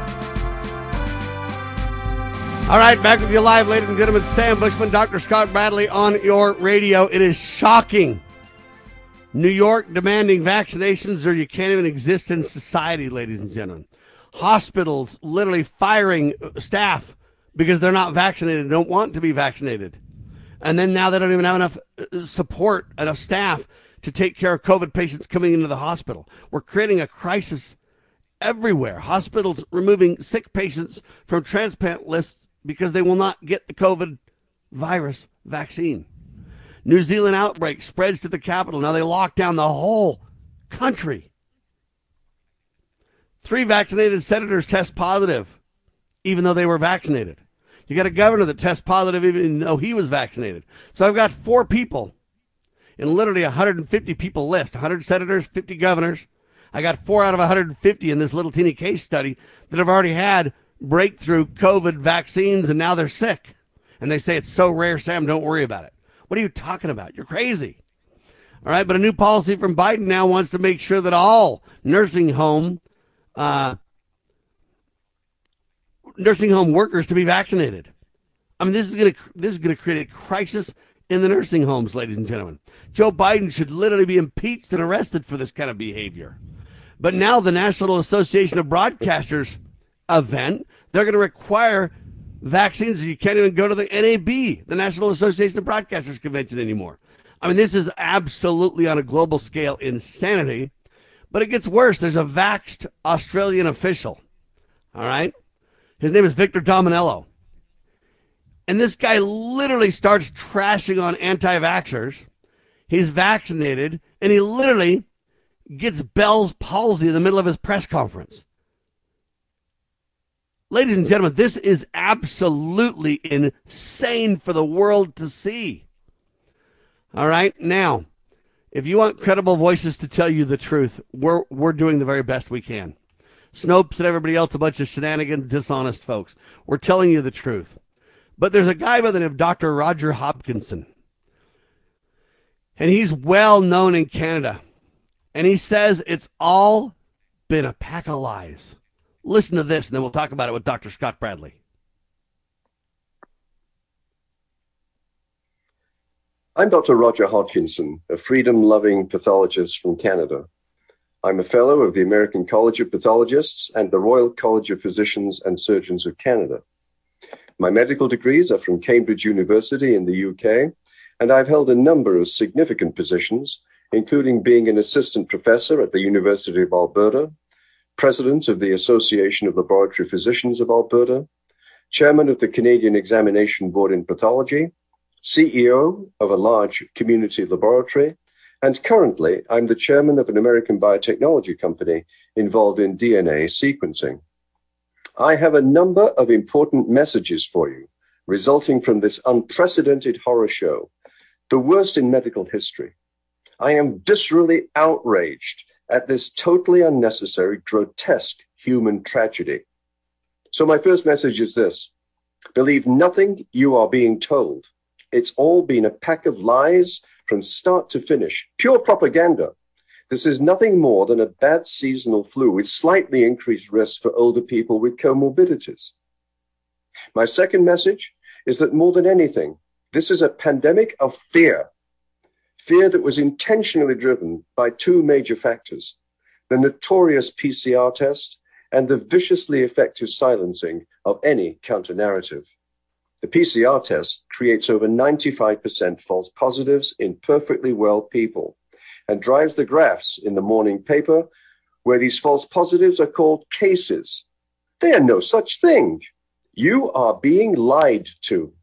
All right, back with you live, ladies and gentlemen. Sam Bushman, Doctor Scott Bradley on your radio. It is shocking. New York demanding vaccinations or you can't even exist in society, ladies and gentlemen. Hospitals literally firing staff because they're not vaccinated, don't want to be vaccinated. And then now they don't even have enough support, enough staff to take care of COVID patients coming into the hospital. We're creating a crisis everywhere. Hospitals removing sick patients from transplant lists because they will not get the COVID virus vaccine. New Zealand outbreak spreads to the capital. Now they lock down the whole country. Three vaccinated senators test positive, even though they were vaccinated. You got a governor that tests positive even though he was vaccinated. So I've got four people in literally a one hundred fifty people list, one hundred senators, fifty governors. I got four out of one hundred fifty in this little teeny case study that have already had breakthrough COVID vaccines, and now they're sick. And they say it's so rare, Sam, don't worry about it. What are you talking about? You're crazy. All right, but a new policy from Biden now wants to make sure that all nursing home uh, nursing home workers to be vaccinated. I mean, this is going to this is going to create a crisis in the nursing homes, ladies and gentlemen. Joe Biden should literally be impeached and arrested for this kind of behavior. But now the National Association of Broadcasters event, they're going to require vaccines. You can't even go to the N A B, the National Association of Broadcasters convention anymore. I mean, this is absolutely on a global scale insanity. But it gets worse. There's a vaxxed Australian official. All right. His name is Victor Dominello. And this guy literally starts trashing on anti-vaxxers. He's vaccinated, and he literally gets Bell's palsy in the middle of his press conference. Ladies and gentlemen, this is absolutely insane for the world to see. All right, now, if you want credible voices to tell you the truth, we're we're doing the very best we can. Snopes and everybody else, a bunch of shenanigans, dishonest folks. We're telling you the truth. But there's a guy by the name of Doctor Roger Hopkinson. And he's well known in Canada. And he says it's all been a pack of lies. Listen to this, and then we'll talk about it with Doctor Scott Bradley. I'm Doctor Roger Hodkinson, a freedom-loving pathologist from Canada. I'm a fellow of the American College of Pathologists and the Royal College of Physicians and Surgeons of Canada. My medical degrees are from Cambridge University in the U K, and I've held a number of significant positions, including being an assistant professor at the University of Alberta, president of the Association of Laboratory Physicians of Alberta, chairman of the Canadian Examination Board in Pathology, C E O of a large community laboratory, and currently I'm the chairman of an American biotechnology company involved in D N A sequencing. I have a number of important messages for you, resulting from this unprecedented horror show, the worst in medical history. I am viscerally outraged at this totally unnecessary, grotesque human tragedy. So my first message is this: believe nothing you are being told. It's all been a pack of lies from start to finish, pure propaganda. This is nothing more than a bad seasonal flu with slightly increased risk for older people with comorbidities. My second message is that more than anything, this is a pandemic of fear. Fear that was intentionally driven by two major factors, the notorious P C R test and the viciously effective silencing of any counter-narrative. The P C R test creates over ninety-five percent false positives in perfectly well people and drives the graphs in the morning paper where these false positives are called cases. They are no such thing. You are being lied to.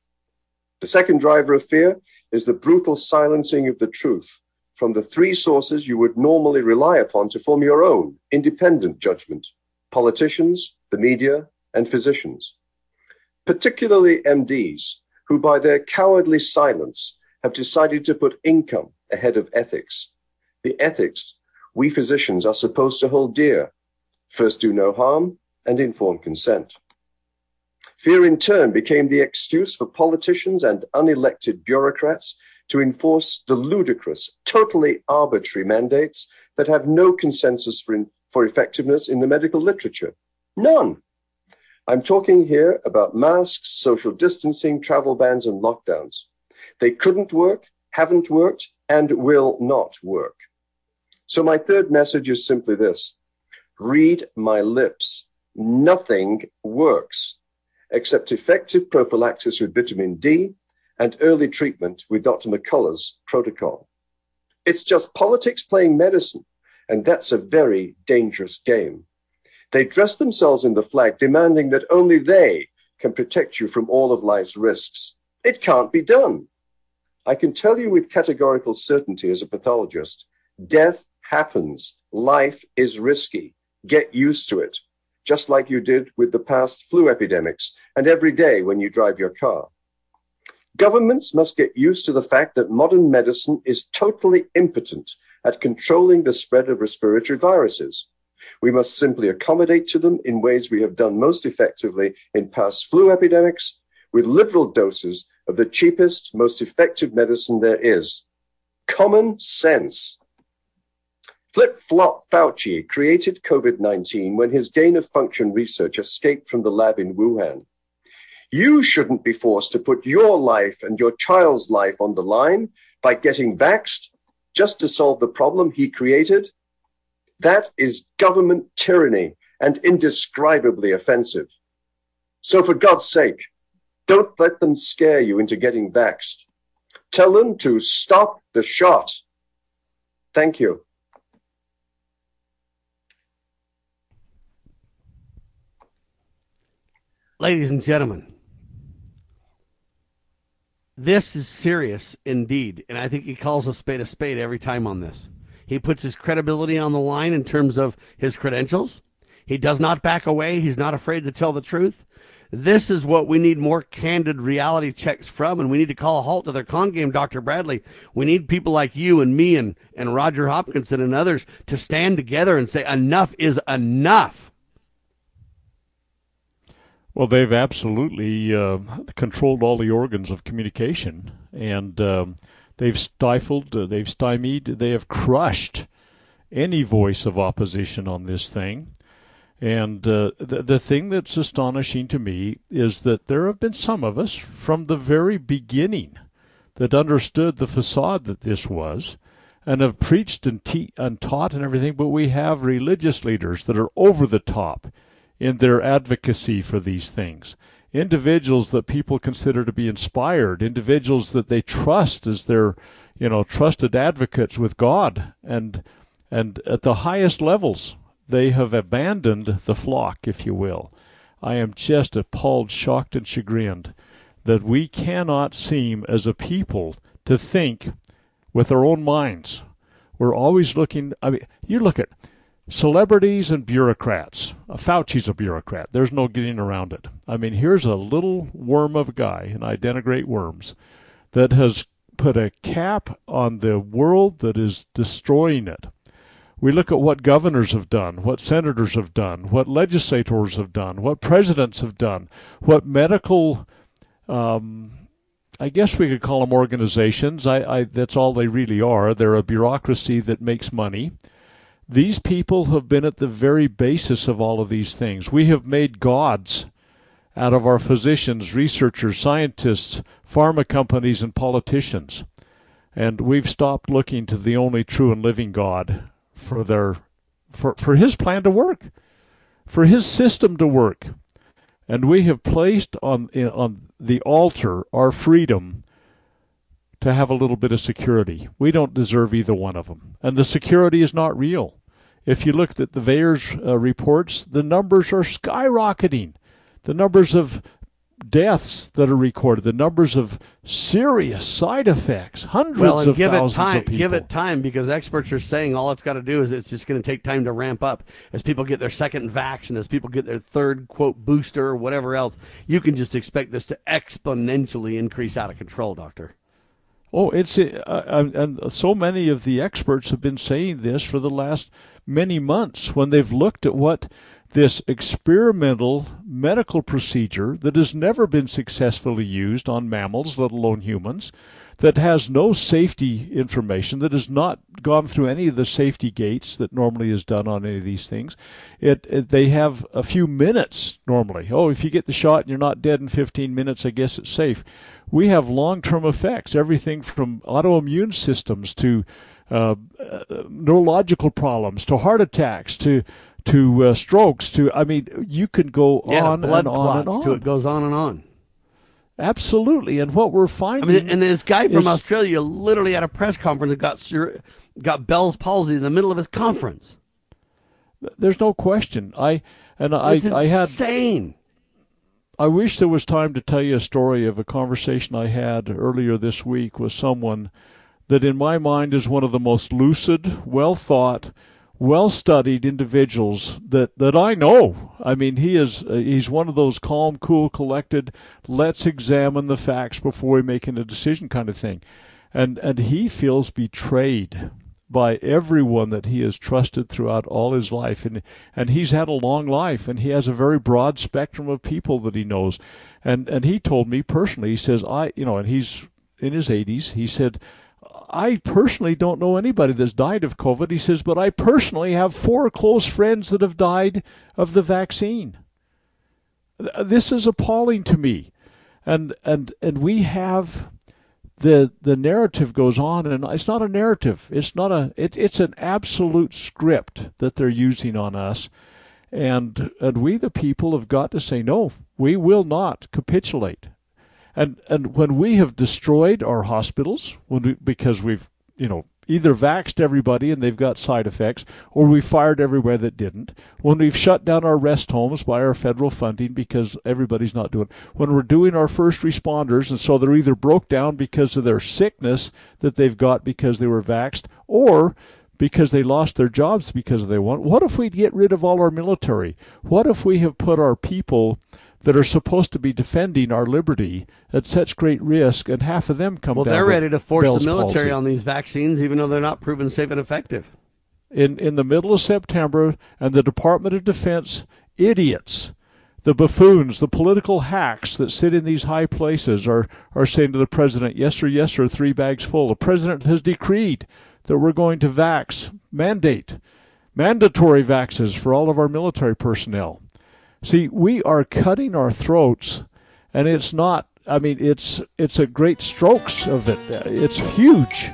The second driver of fear is the brutal silencing of the truth from the three sources you would normally rely upon to form your own independent judgment: politicians, the media, and physicians. Particularly M Ds, who by their cowardly silence have decided to put income ahead of ethics. The ethics we physicians are supposed to hold dear: first do no harm and informed consent. Fear in turn became the excuse for politicians and unelected bureaucrats to enforce the ludicrous, totally arbitrary mandates that have no consensus for, in, for effectiveness in the medical literature. None. I'm talking here about masks, social distancing, travel bans, and lockdowns. They couldn't work, haven't worked, and will not work. So my third message is simply this: read my lips. Nothing works except effective prophylaxis with vitamin D and early treatment with Doctor McCullough's protocol. It's just politics playing medicine, and that's a very dangerous game. They dress themselves in the flag, demanding that only they can protect you from all of life's risks. It can't be done. I can tell you with categorical certainty as a pathologist, death happens. Life is risky. Get used to it, just like you did with the past flu epidemics and every day when you drive your car. Governments must get used to the fact that modern medicine is totally impotent at controlling the spread of respiratory viruses. We must simply accommodate to them in ways we have done most effectively in past flu epidemics, with liberal doses of the cheapest, most effective medicine there is: common sense. Flip-flop Fauci created COVID nineteen when his gain-of-function research escaped from the lab in Wuhan. You shouldn't be forced to put your life and your child's life on the line by getting vaxxed just to solve the problem he created. That is government tyranny and indescribably offensive. So for God's sake, don't let them scare you into getting vaxxed. Tell them to stop the shot. Thank you. Ladies and gentlemen, this is serious indeed, and I think he calls a spade a spade every time on this. He puts his credibility on the line in terms of his credentials. He does not back away. He's not afraid to tell the truth. This is what we need more candid reality checks from, and we need to call a halt to their con game, Doctor Bradley. We need people like you and me and, and Roger Hopkinson and others to stand together and say enough is enough. Well, they've absolutely uh, controlled all the organs of communication, and um, they've stifled, uh, they've stymied, they have crushed any voice of opposition on this thing. And uh, the, the thing that's astonishing to me is that there have been some of us from the very beginning that understood the facade that this was and have preached and, te- and taught and everything, but we have religious leaders that are over the top in their advocacy for these things. Individuals that people consider to be inspired, individuals that they trust as their, you know, trusted advocates with God. And and at the highest levels, they have abandoned the flock, if you will. I am just appalled, shocked, and chagrined that we cannot seem as a people to think with our own minds. We're always looking, I mean, you look at celebrities and bureaucrats. Fauci's a bureaucrat. There's no getting around it. I mean, here's a little worm of a guy, and I denigrate worms, that has put a cap on the world that is destroying it. We look at what governors have done, what senators have done, what legislators have done, what presidents have done, what medical um, I guess we could call them organizations. I, I, that's all they really are. They're a bureaucracy that makes money. These people have been at the very basis of all of these things. We have made gods out of our physicians, researchers, scientists, pharma companies, and politicians. And we've stopped looking to the only true and living God for their for, for his plan to work, for his system to work. And we have placed on on the altar our freedom to have a little bit of security. We don't deserve either one of them. And the security is not real. If you looked at the VAERS uh, reports, the numbers are skyrocketing. The numbers of deaths that are recorded, the numbers of serious side effects, hundreds well, and of give thousands it time, of people. Give it time, because experts are saying all it's got to do is it's just going to take time to ramp up. As people get their second vaccine, as people get their third, quote, booster or whatever else, you can just expect this to exponentially increase out of control, Doctor. Oh, it's uh, and so many of the experts have been saying this for the last many months when they've looked at what this experimental medical procedure that has never been successfully used on mammals, let alone humans, that has no safety information, that has not gone through any of the safety gates that normally is done on any of these things. It, it they have a few minutes normally. Oh, if you get the shot and you're not dead in fifteen minutes, I guess it's safe. We have long-term effects, everything from autoimmune systems to uh, uh, neurological problems to heart attacks to to uh, strokes, to, I mean, you can go yeah, on blood and clots on and on. To it goes on and on. Absolutely, and what we're finding... I mean, and this guy from is, Australia literally at a press conference got got Bell's palsy in the middle of his conference. There's no question. I and I, it's I had insane. I wish there was time to tell you a story of a conversation I had earlier this week with someone that in my mind is one of the most lucid, well-thought, well-studied individuals that, that I know. I mean, he is uh, he's one of those calm, cool, collected, let's examine the facts before we make a decision kind of thing. And and he feels betrayed by everyone that he has trusted throughout all his life. And and he's had a long life, and he has a very broad spectrum of people that he knows. And and he told me personally, he says, I, you know, and he's in his eighties, he said, I personally don't know anybody that's died of COVID. He says, but I personally have four close friends that have died of the vaccine. This is appalling to me. And and and we have the the narrative goes on, and it's not a narrative. It's not a it, it's an absolute script that they're using on us. And and we the people have got to say, no, we will not capitulate. And and when we have destroyed our hospitals, when we, because we've, you know, either vaxxed everybody and they've got side effects, or we fired everywhere that didn't, when we've shut down our rest homes by our federal funding because everybody's not doing it, when we're doing our first responders and so they're either broke down because of their sickness that they've got because they were vaxxed, or because they lost their jobs because they want. What if we get rid of all our military? What if we have put our people that are supposed to be defending our liberty at such great risk, and half of them come well, down they're ready to force Bell's the military palsy. on these vaccines, even though they're not proven safe and effective. In in the middle of September, and the Department of Defense idiots, the buffoons, the political hacks that sit in these high places are, are saying to the president, yes sir, yes sir, three bags full. The president has decreed that we're going to vax, mandate, mandatory vaxes for all of our military personnel. See, we are cutting our throats, and it's not, I mean, it's it's a great strokes of it. It's huge.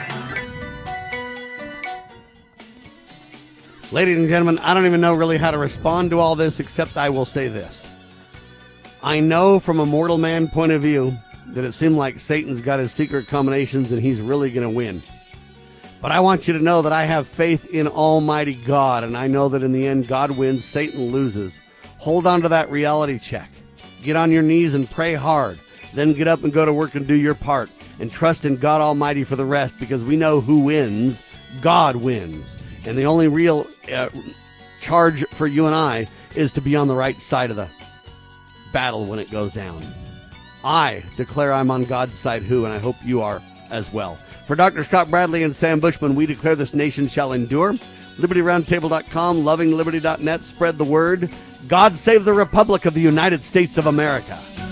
Ladies and gentlemen, I don't even know really how to respond to all this, except I will say this. I know from a mortal man point of view that it seemed like Satan's got his secret combinations and he's really going to win. But I want you to know that I have faith in Almighty God, and I know that in the end, God wins, Satan loses. Hold on to that reality check. Get on your knees and pray hard. Then get up and go to work and do your part. And trust in God Almighty for the rest, because we know who wins. God wins. And the only real uh, charge for you and I is to be on the right side of the battle when it goes down. I declare I'm on God's side, who, and I hope you are as well. For Doctor Scott Bradley and Sam Bushman, we declare this nation shall endure. Liberty Roundtable dot com, Loving Liberty dot net, spread the word. God save the Republic of the United States of America.